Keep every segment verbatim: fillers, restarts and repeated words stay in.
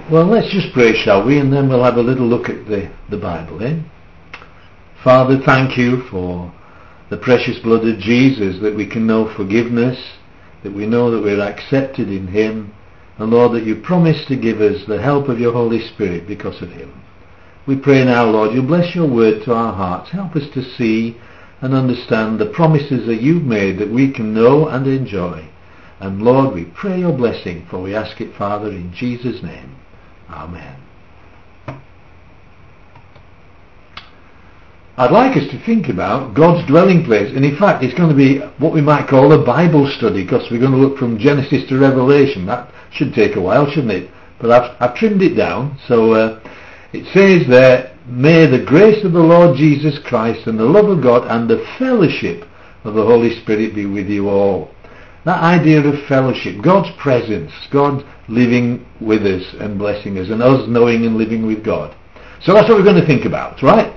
Well, let's just pray, shall we, and then we'll have a little look at the, the Bible, eh? Father, thank you for the precious blood of Jesus, that we can know forgiveness, that we know that we're accepted in him, and Lord, that you promise to give us the help of your Holy Spirit because of him. We pray now, Lord, you bless your word to our hearts. Help us to see and understand the promises that you've made that we can know and enjoy. And Lord, we pray your blessing, for we ask it, Father, in Jesus' name. Amen. I'd like us to think about God's dwelling place, and in fact it's going to be what we might call a Bible study, because we're going to look from Genesis to Revelation. That should take a while, shouldn't it? But I've, I've trimmed it down. So uh, it says there, may the grace of the Lord Jesus Christ and the love of God and the fellowship of the Holy Spirit be with you all. That idea of fellowship, God's presence, God living with us and blessing us, and us knowing and living with God. So that's what we're going to think about, right?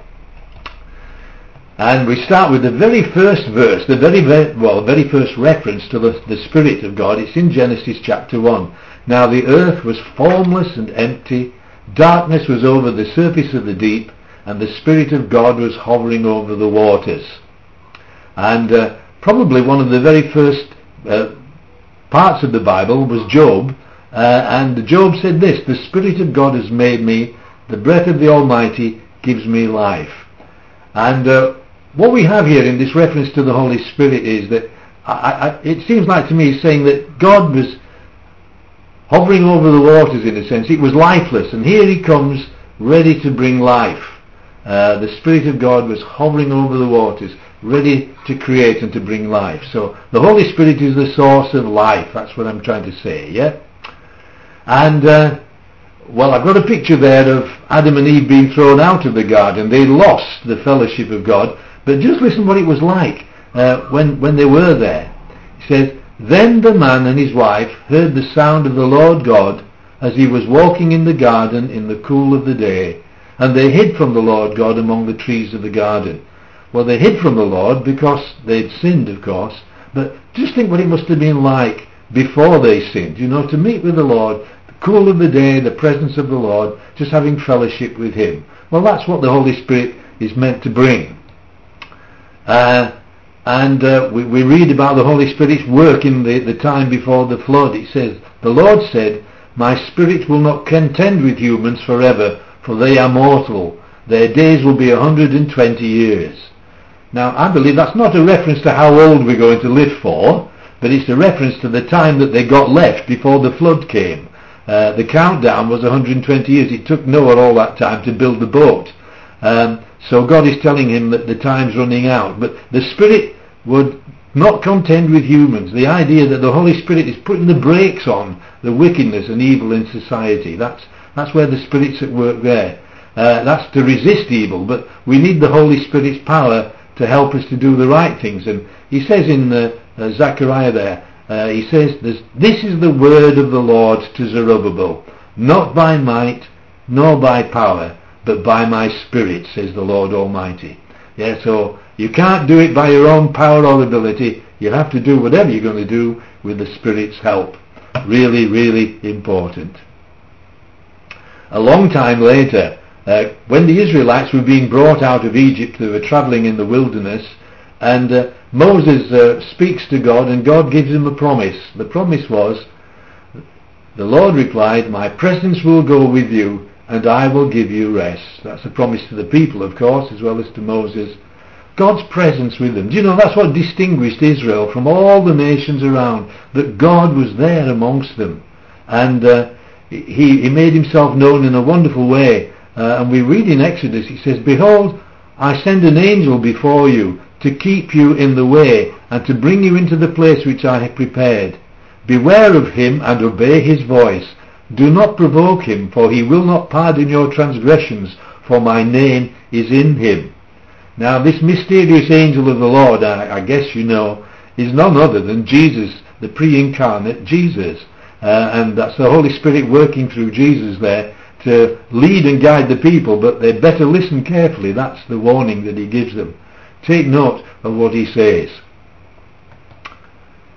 And we start with the very first verse, the very, very well, the very first reference to the, the Spirit of God. It's in Genesis chapter one. Now the earth was formless and empty, darkness was over the surface of the deep, and the Spirit of God was hovering over the waters. And uh, probably one of the very first uh, parts of the Bible was Job, uh, and Job said this: the Spirit of God has made me, the breath of the Almighty gives me life. And uh, what we have here in this reference to the Holy Spirit is that I, I, it seems like to me saying that God was hovering over the waters, in a sense. It was lifeless, and here he comes ready to bring life. Uh, the Spirit of God was hovering over the waters, ready to create and to bring life. So the Holy Spirit is the source of life. That's what I'm trying to say, yeah? And uh, well, I've got a picture there of Adam and Eve being thrown out of the garden. They lost the fellowship of God. But just listen what it was like uh, when, when they were there. It says, then the man and his wife heard the sound of the Lord God as he was walking in the garden in the cool of the day, and they hid from the Lord God among the trees of the garden. Well, they hid from the Lord because they'd sinned, of course, but just think what it must have been like before they sinned, you know, to meet with the Lord, the cool of the day, the presence of the Lord, just having fellowship with him. Well, that's what the Holy Spirit is meant to bring. Uh, and uh, we, we read about the Holy Spirit's work in the, the time before the flood. It says, the Lord said, my spirit will not contend with humans forever, for they are mortal. Their days will be a hundred and twenty years. Now, I believe that's not a reference to how old we're going to live for, but it's a reference to the time that they got left before the flood came. Uh, the countdown was one hundred and twenty years. It took Noah all that time to build the boat. Um, So God is telling him that the time's running out. But the Spirit would not contend with humans. The idea that the Holy Spirit is putting the brakes on the wickedness and evil in society. That's, that's where the Spirit's at work there. Uh, that's to resist evil. But we need the Holy Spirit's power to help us to do the right things. And he says in uh, uh, Zechariah there, uh, he says, this is the word of the Lord to Zerubbabel, not by might, nor by power, but by my Spirit, says the Lord Almighty. Yeah, so you can't do it by your own power or ability. You have to do whatever you're going to do with the Spirit's help. Really, really important. A long time later, uh, when the Israelites were being brought out of Egypt, they were travelling in the wilderness, and uh, Moses uh, speaks to God, and God gives him a promise. The promise was, the Lord replied, my presence will go with you, and I will give you rest. That's a promise to the people, of course, as well as to Moses. God's presence with them. Do you know, that's what distinguished Israel from all the nations around, that God was there amongst them. And uh, he, he made himself known in a wonderful way. Uh, and we read in Exodus, he says, behold, I send an angel before you to keep you in the way and to bring you into the place which I have prepared. Beware of him and obey his voice. Do not provoke him, for he will not pardon your transgressions, for my name is in him. Now this mysterious angel of the Lord, I, I guess you know, is none other than Jesus, the pre-incarnate Jesus. Uh, and that's the Holy Spirit working through Jesus there to lead and guide the people, but they better listen carefully. That's the warning that he gives them. Take note of what he says.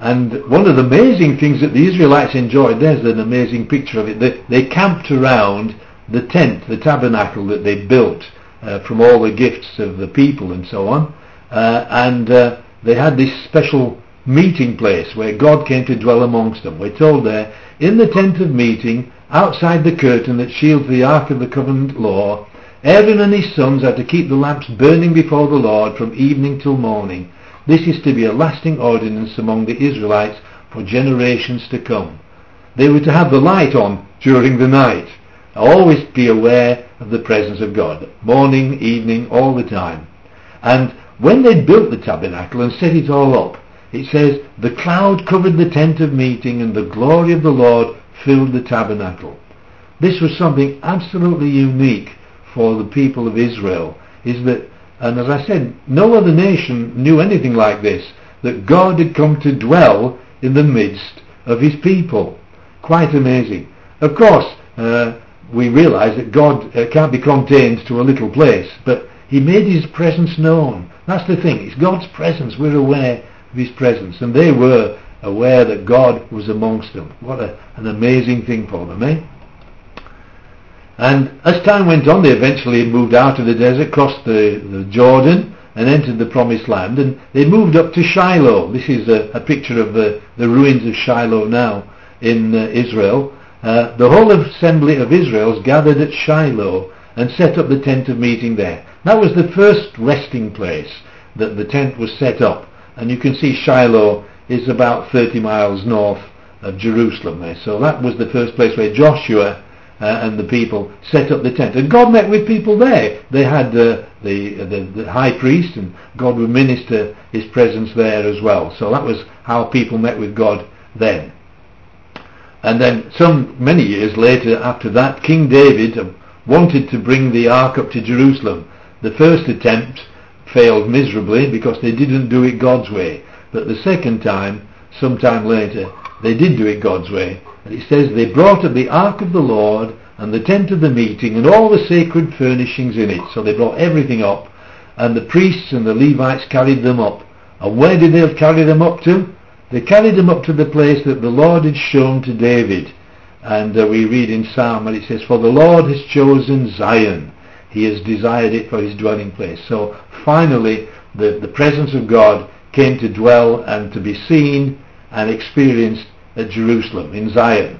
And one of the amazing things that the Israelites enjoyed, there's an amazing picture of it, they, they camped around the tent, the tabernacle that they built uh, from all the gifts of the people and so on, uh, and uh, they had this special meeting place where God came to dwell amongst them. We're told there, in the tent of meeting, outside the curtain that shields the ark of the covenant law, Aaron and his sons are to keep the lamps burning before the Lord from evening till morning. This is to be a lasting ordinance among the Israelites for generations to come. They were to have the light on during the night, always be aware of the presence of God, morning, evening, all the time. And when they built the tabernacle and set it all up, it says, the cloud covered the tent of meeting and the glory of the Lord filled the tabernacle. This was something absolutely unique for the people of Israel, is that, and as I said, no other nation knew anything like this, that God had come to dwell in the midst of his people. Quite amazing. Of course, uh, we realise that God uh, can't be contained to a little place, but he made his presence known. That's the thing, it's God's presence. We're aware of his presence, and they were aware that God was amongst them. What a, an amazing thing for them, eh? And as time went on, they eventually moved out of the desert, crossed the, the Jordan, and entered the promised land, and they moved up to Shiloh. This is a, a picture of the, the ruins of Shiloh now in uh, Israel. Uh, the whole assembly of Israel gathered at Shiloh and set up the tent of meeting there. That was the first resting place that the tent was set up, and you can see Shiloh is about thirty miles north of Jerusalem there. So that was the first place where Joshua uh, and the people set up the tent, and God met with people there. They had uh, the, the the high priest, and God would minister his presence there as well. So that was how people met with God then. And then some many years later after that, King David wanted to bring the ark up to Jerusalem. The first attempt failed miserably because they didn't do it God's way. But the second time, sometime later, they did do it God's way. And it says, they brought up the ark of the Lord and the tent of the meeting and all the sacred furnishings in it. So they brought everything up, and the priests and the Levites carried them up. And where did they carry them up to? They carried them up to the place that the Lord had shown to David. And uh, we read in Psalm, and it says, for the Lord has chosen Zion. He has desired it for his dwelling place. So finally, the, the presence of God came to dwell and to be seen and experienced at Jerusalem, in Zion.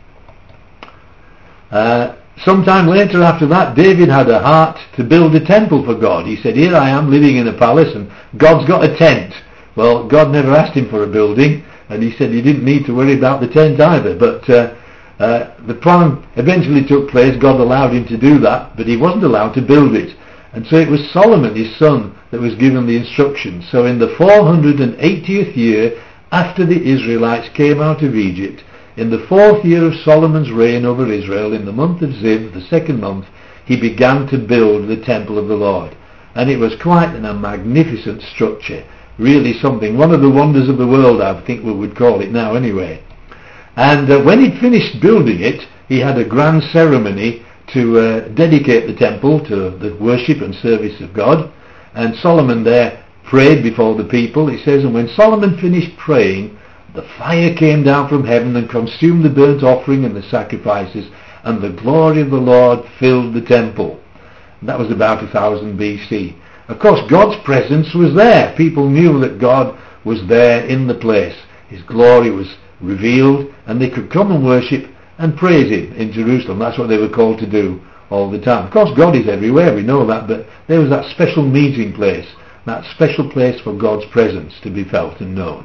Uh, sometime later after that, David had a heart to build a temple for God. He said, here I am living in a palace and God's got a tent. Well, God never asked him for a building, and he said he didn't need to worry about the tent either. But uh, uh, the plan eventually took place. God allowed him to do that, but he wasn't allowed to build it. And so it was Solomon, his son, that was given the instructions. So in the four hundred eightieth year after the Israelites came out of Egypt, in the fourth year of Solomon's reign over Israel, in the month of Ziv, the second month, he began to build the temple of the Lord. And it was quite an, a magnificent structure. Really something, one of the wonders of the world, I think we would call it now anyway. And uh, when he'd finished building it, he had a grand ceremony to uh, dedicate the temple to the worship and service of God. And Solomon there prayed before the people. It says, and when Solomon finished praying, the fire came down from heaven and consumed the burnt offering and the sacrifices, and the glory of the Lord filled the temple. And that was about one thousand B C. Of course, God's presence was there. People knew that God was there in the place. His glory was revealed, and they could come and worship and praise him in Jerusalem. That's what they were called to do all the time. Of course, God is everywhere, we know that, but there was that special meeting place, that special place for God's presence to be felt and known.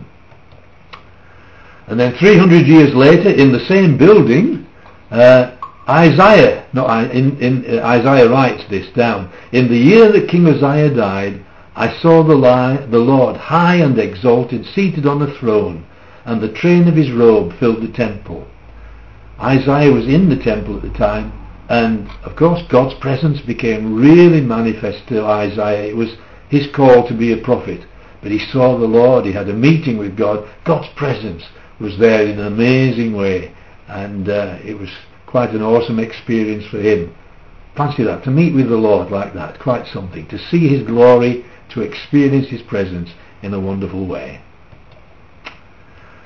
And then three hundred years later, in the same building, uh, Isaiah, no, in, in, uh, Isaiah writes this down. In the year that King Uzziah died, I saw the, lie, the Lord high and exalted, seated on a throne, and the train of his robe filled the temple. Isaiah was in the temple at the time, and of course God's presence became really manifest to Isaiah. It was his call to be a prophet, but he saw the Lord, he had a meeting with God. God's presence was there in an amazing way, and uh, it was quite an awesome experience for him. Fancy that, to meet with the Lord like that, quite something. To see his glory, to experience his presence in a wonderful way.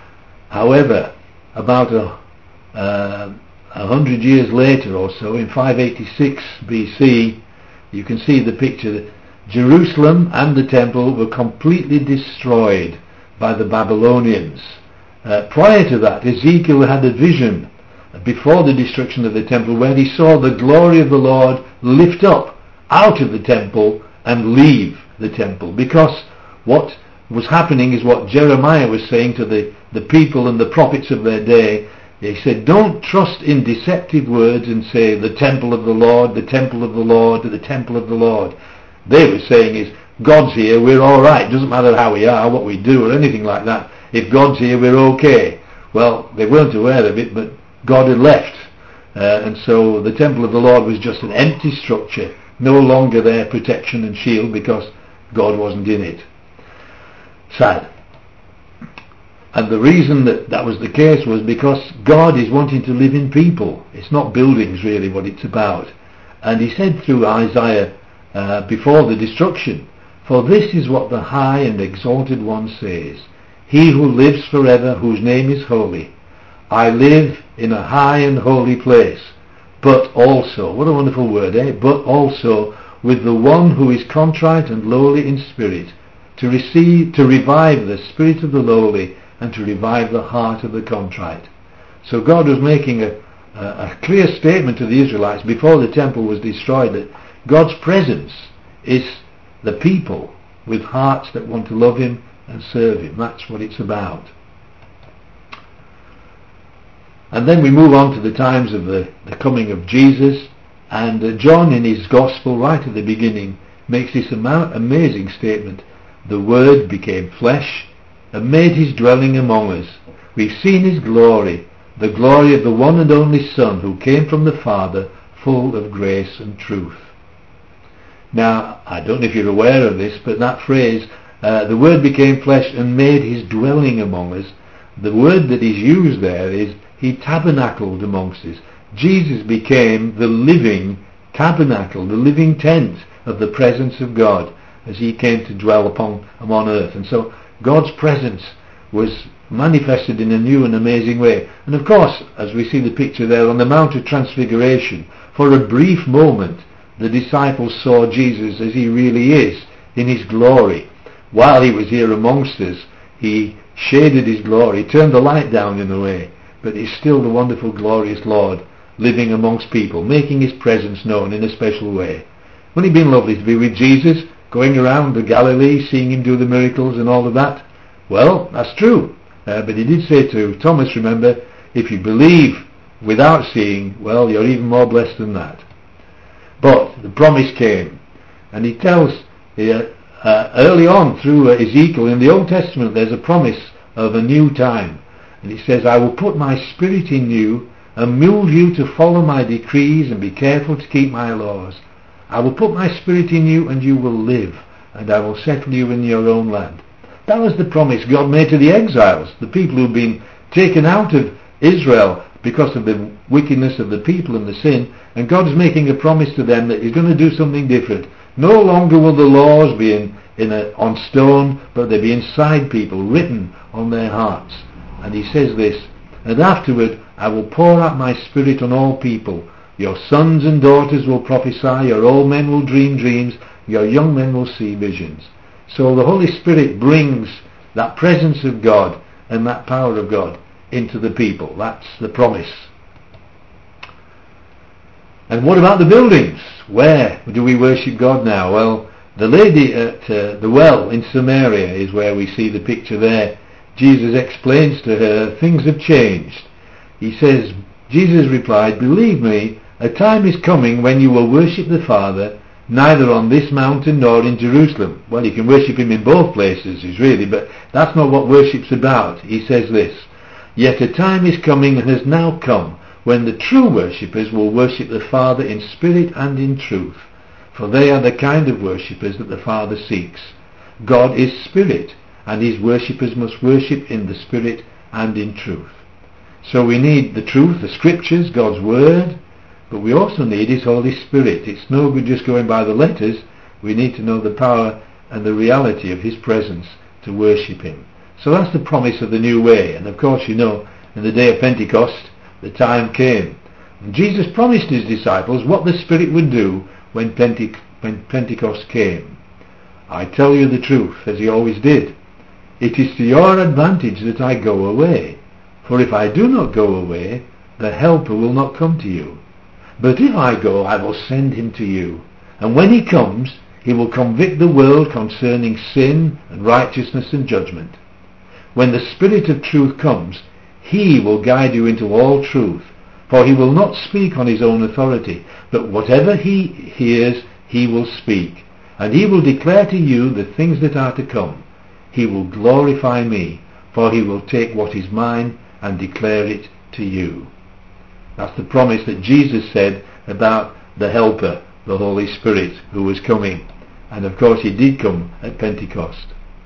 However, about a, uh, a hundred years later or so, in five eighty-six B C, you can see the picture. Jerusalem and the temple were completely destroyed by the Babylonians. Uh, prior to that, Ezekiel had a vision before the destruction of the temple where he saw the glory of the Lord lift up out of the temple and leave the temple, because what was happening is what Jeremiah was saying to the, the people and the prophets of their day. He said, don't trust in deceptive words and say the temple of the Lord, the temple of the Lord, the temple of the Lord. They were saying is, God's here, we're alright, doesn't matter how we are, what we do or anything like that. If God's here, we're okay. Well, they weren't aware of it, but God had left. Uh, and so the temple of the Lord was just an empty structure, no longer their protection and shield because God wasn't in it. Sad. And the reason that that was the case was because God is wanting to live in people. It's not buildings really what it's about. And he said through Isaiah uh, before the destruction, for this is what the high and exalted one says, he who lives forever, whose name is holy. I live in a high and holy place, but also, what a wonderful word, eh? But also with the one who is contrite and lowly in spirit, to receive, to revive the spirit of the lowly, and to revive the heart of the contrite. So God was making a, a, a clear statement to the Israelites before the temple was destroyed that God's presence is the people with hearts that want to love him and serve him. That's what it's about. And then we move on to the times of the, the coming of Jesus, and uh, John in his Gospel right at the beginning makes this ama- amazing statement. The Word became flesh and made his dwelling among us. We've seen his glory, the glory of the one and only Son who came from the Father, full of grace and truth. Now, I don't know if you're aware of this, but that phrase, uh, the Word became flesh and made his dwelling among us, the word that is used there is he tabernacled amongst us. Jesus became the living tabernacle, the living tent of the presence of God as he came to dwell upon, upon earth. And so God's presence was manifested in a new and amazing way. And of course, as we see the picture there on the Mount of Transfiguration, for a brief moment the disciples saw Jesus as he really is, in his glory. While he was here amongst us, he shaded his glory, turned the light down in a way, but he's still the wonderful, glorious Lord living amongst people, making his presence known in a special way. Wouldn't it have been lovely to be with Jesus, going around the Galilee, seeing him do the miracles and all of that? Well, that's true. Uh, but he did say to Thomas, remember, if you believe without seeing, well, you're even more blessed than that. But the promise came, and he tells uh, uh, early on through uh, Ezekiel in the Old Testament, there's a promise of a new time. And he says, I will put my spirit in you and move you to follow my decrees and be careful to keep my laws. I will put my spirit in you and you will live, and I will settle you in your own land. That was the promise God made to the exiles, the people who've been taken out of Israel because of the wickedness of the people and the sin, and God is making a promise to them that he's going to do something different. No longer will the laws be in, in a, on stone, but they'll be inside people, written on their hearts. And he says this, and afterward I will pour out my spirit on all people. Your sons and daughters will prophesy, your old men will dream dreams, your young men will see visions. So the Holy Spirit brings that presence of God and that power of God into the people. That's the promise. And what about the buildings? Where do we worship God now? Well, the lady at uh, the well in Samaria is where we see the picture there. Jesus explains to her, things have changed. He says, Jesus replied, believe me, a time is coming when you will worship the Father, neither on this mountain nor in Jerusalem. Well, you can worship him in both places, is really, but that's not what worship's about. He says this, yet a time is coming and has now come when the true worshippers will worship the Father in spirit and in truth, for they are the kind of worshippers that the Father seeks. God is spirit, and his worshippers must worship in the spirit and in truth. So we need the truth, the scriptures, God's word, but we also need his Holy Spirit. It's no good just going by the letters. We need to know the power and the reality of his presence to worship him. So that's the promise of the new way. And of course, you know, in the day of Pentecost, the time came. And Jesus promised his disciples what the Spirit would do when, Pente- when Pentecost came. I tell you the truth, as he always did. It is to your advantage that I go away. For if I do not go away, the Helper will not come to you. But if I go, I will send him to you. And when he comes, he will convict the world concerning sin and righteousness and judgment. When the Spirit of truth comes, he will guide you into all truth. For he will not speak on his own authority, but whatever he hears, he will speak. And he will declare to you the things that are to come. He will glorify me, for he will take what is mine and declare it to you. That's the promise that Jesus said about the Helper, the Holy Spirit, who was coming. And of course he did come at Pentecost.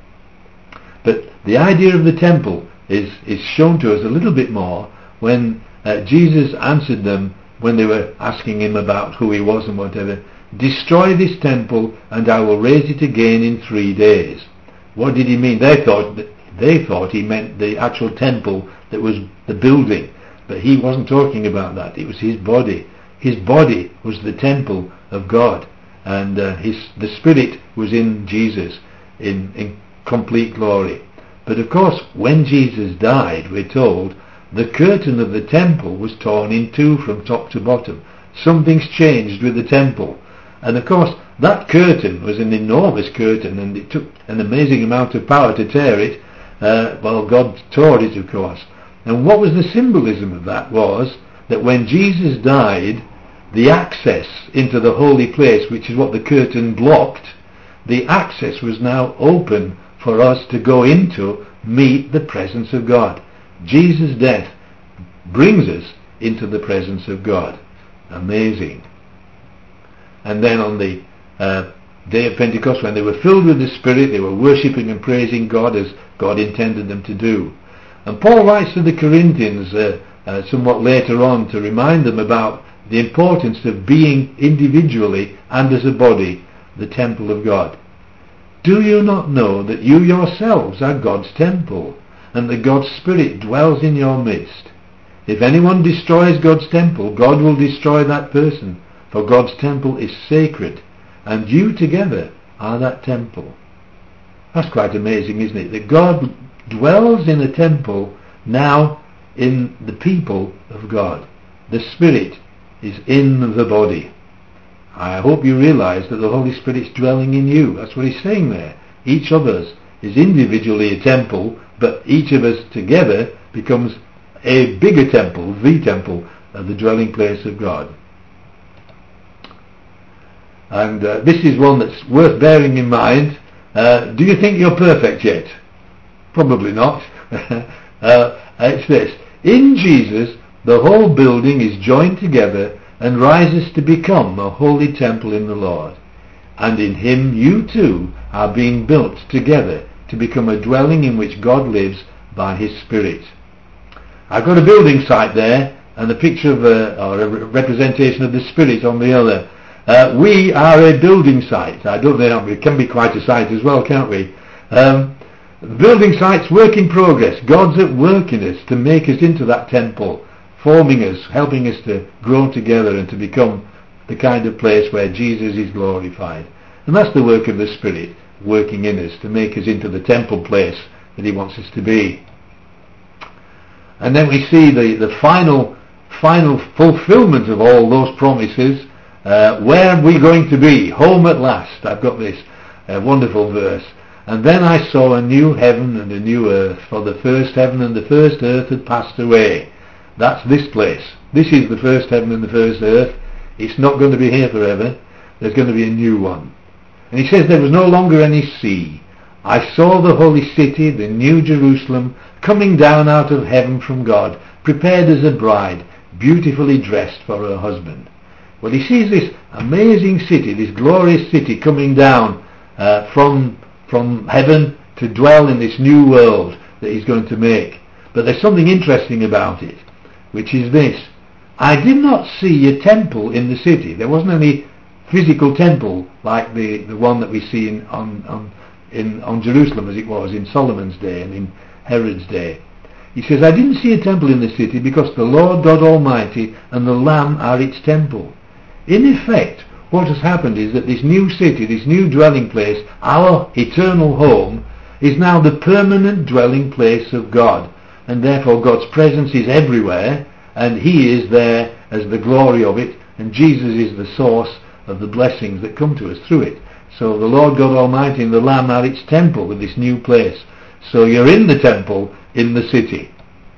But the idea of the temple is, is shown to us a little bit more when uh, Jesus answered them when they were asking him about who he was and whatever. Destroy this temple and I will raise it again in three days. What did he mean? They thought they thought he meant the actual temple that was the building, but he wasn't talking about that. It was his body. His body was the temple of God, and uh, his the Spirit was in Jesus in, in complete glory. But of course, when Jesus died, we're told, the curtain of the temple was torn in two from top to bottom. Something's changed with the temple. And of course, that curtain was an enormous curtain, and it took an amazing amount of power to tear it. Uh, well, God tore it, of course. And what was the symbolism of that was that when Jesus died, the access into the holy place, which is what the curtain blocked, the access was now open for us to go into, meet the presence of God. Jesus' death brings us into the presence of God. Amazing. And then on the uh, day of Pentecost, when they were filled with the Spirit, they were worshipping and praising God as God intended them to do. And Paul writes to the Corinthians uh, uh, somewhat later on to remind them about the importance of being individually and as a body the temple of God. Do you not know that you yourselves are God's temple, and that God's Spirit dwells in your midst? If anyone destroys God's temple, God will destroy that person, for God's temple is sacred, and you together are that temple. That's quite amazing, isn't it? That God dwells in a temple now in the people of God. The Spirit is in the body. I hope you realise that the Holy Spirit's dwelling in you. That's what he's saying there. Each of us is individually a temple, but each of us together becomes a bigger temple, the temple, of the dwelling place of God. And uh, this is one that's worth bearing in mind. Uh, do you think you're perfect yet? Probably not. uh, it's this. In Jesus, the whole building is joined together and rises to become a holy temple in the Lord. And in him you too are being built together to become a dwelling in which God lives by his Spirit. I've got a building site there and a picture of a, or a representation of the Spirit on the other. Uh, we are a building site. I don't know, it can be quite a site as well, can't we? Um, the building site's work in progress. God's at work in us to make us into that temple, forming us, helping us to grow together and to become the kind of place where Jesus is glorified. And that's the work of the Spirit working in us to make us into the temple place that he wants us to be. And then we see the, the final final fulfillment of all those promises. Uh, where are we going to be? Home at last. I've got this uh, wonderful verse. And then I saw a new heaven and a new earth, for the first heaven and the first earth had passed away. That's this place. This is the first heaven and the first earth. It's not going to be here forever. There's going to be a new one. And he says there was no longer any sea. I saw the holy city, the new Jerusalem, coming down out of heaven from God, prepared as a bride, beautifully dressed for her husband. Well, he sees this amazing city, this glorious city coming down uh, from, from heaven to dwell in this new world that he's going to make. But there's something interesting about it, which is this. I did not see a temple in the city. There wasn't any physical temple like the, the one that we see in, on, on, in on Jerusalem as it was in Solomon's day and in Herod's day. He says, I didn't see a temple in the city because the Lord God Almighty and the Lamb are its temple. In effect, what has happened is that this new city, this new dwelling place, our eternal home, is now the permanent dwelling place of God. And therefore God's presence is everywhere, and He is there as the glory of it, and Jesus is the source of the blessings that come to us through it. So the Lord God Almighty and the Lamb are its temple with this new place. So you're in the temple in the city.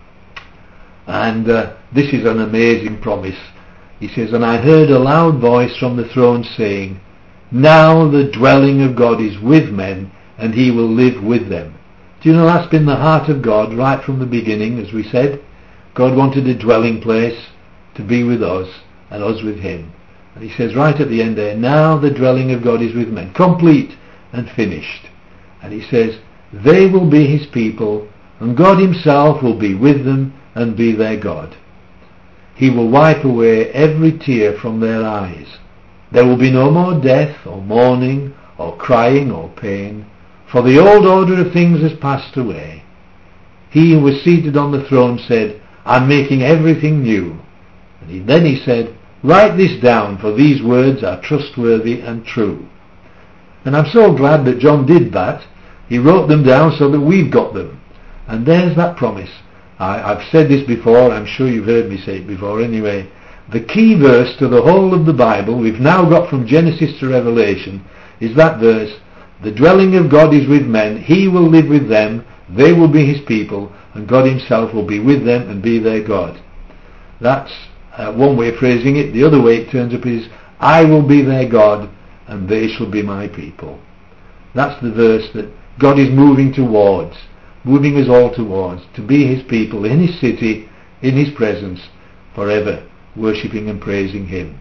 And uh, this is an amazing promise. He says, and I heard a loud voice from the throne saying, now the dwelling of God is with men, and He will live with them. Do you know that's been the heart of God right from the beginning, as we said? God wanted a dwelling place to be with us, and us with Him. And He says right at the end there, now the dwelling of God is with men, complete and finished. And He says, they will be His people, and God Himself will be with them and be their God. He will wipe away every tear from their eyes. There will be no more death, or mourning, or crying, or pain, for the old order of things has passed away. He who was seated on the throne said, I'm making everything new. And he, then he said, write this down, for these words are trustworthy and true. And I'm so glad that John did that. He wrote them down so that we've got them. And there's that promise. I, I've said this before, I'm sure you've heard me say it before anyway. The key verse to the whole of the Bible, we've now got from Genesis to Revelation, is that verse, the dwelling of God is with men, He will live with them, they will be His people, and God Himself will be with them and be their God. That's uh, one way of phrasing it. The other way it turns up is, I will be their God, and they shall be my people. That's the verse that God is moving towards, moving us all towards, to be His people in His city, in His presence, forever, worshipping and praising Him.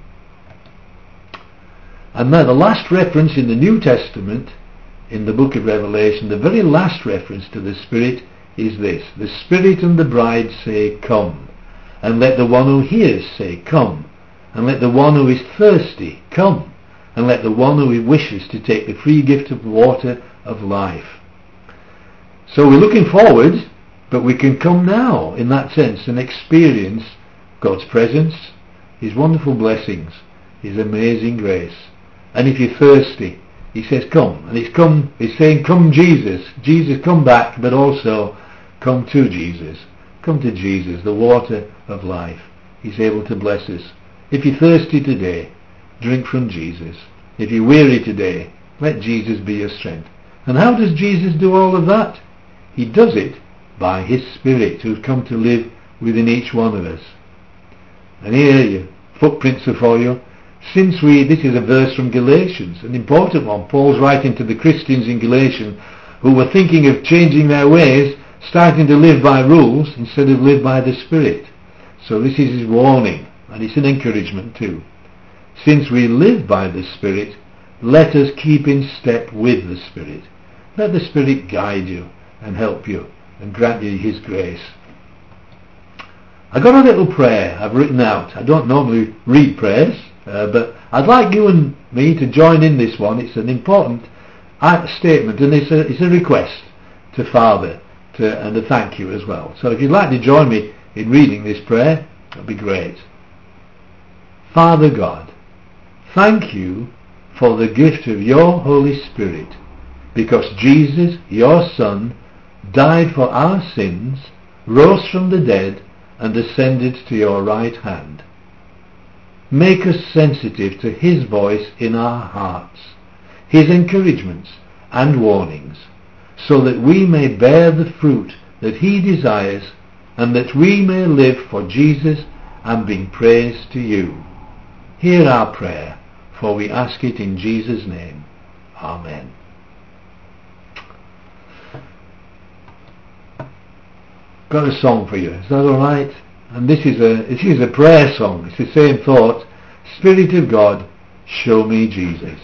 And now the last reference in the New Testament, in the book of Revelation, the very last reference to the Spirit is this. The Spirit and the bride say, come. And let the one who hears say, come. And let the one who is thirsty come. And let the one who wishes to take the free gift of water of life. So we're looking forward, but we can come now, in that sense, and experience God's presence, His wonderful blessings, His amazing grace. And if you're thirsty, He says come. And He's come, He's saying come Jesus. Jesus, come back, but also come to Jesus. Come to Jesus, the water of life. He's able to bless us. If you're thirsty today, drink from Jesus. If you're weary today, let Jesus be your strength. And how does Jesus do all of that? He does it by His Spirit, who's come to live within each one of us. And here your footprints are for you. Since we, this is a verse from Galatians, an important one. Paul's writing to the Christians in Galatians who were thinking of changing their ways, starting to live by rules instead of live by the Spirit. So this is his warning, and it's an encouragement too. Since we live by the Spirit, let us keep in step with the Spirit. Let the Spirit guide you and help you and grant you His grace. I got a little prayer I've written out. I don't normally read prayers, uh, but I'd like you and me to join in this one. It's an important uh, statement, and it's a, it's a request to Father, to, and a thank you as well. So if you'd like to join me in reading this prayer, that'd be great. Father God, thank you for the gift of your Holy Spirit, because Jesus, your Son, died for our sins, rose from the dead, and ascended to your right hand. Make us sensitive to His voice in our hearts, His encouragements and warnings, so that we may bear the fruit that He desires, and that we may live for Jesus and bring praise to you. Hear our prayer, for we ask it in Jesus' name. Amen. Got a song for you, is that alright? And this is a this is a prayer song. It's the same thought. Spirit of God, show me Jesus.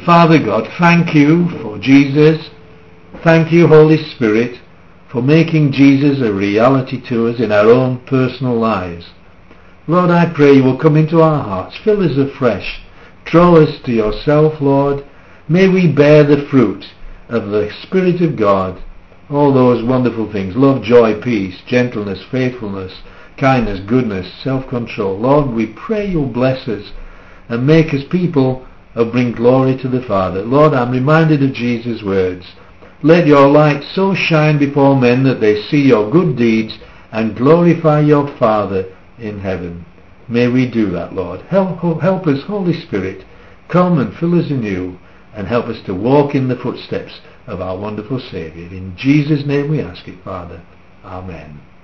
Father God, thank you for Jesus. Thank you, Holy Spirit, for making Jesus a reality to us in our own personal lives. Lord, I pray you will come into our hearts, fill us afresh, draw us to yourself, Lord. May we bear the fruit of the Spirit of God, all those wonderful things, love, joy, peace, gentleness, faithfulness, kindness, goodness, self-control. Lord, we pray you'll bless us and make us people who bring glory to the Father. Lord, I'm reminded of Jesus' words. Let your light so shine before men that they see your good deeds and glorify your Father in heaven. May we do that, Lord. Help, help us, Holy Spirit. Come and fill us anew and help us to walk in the footsteps of our wonderful Saviour. In Jesus' name we ask it, Father. Amen.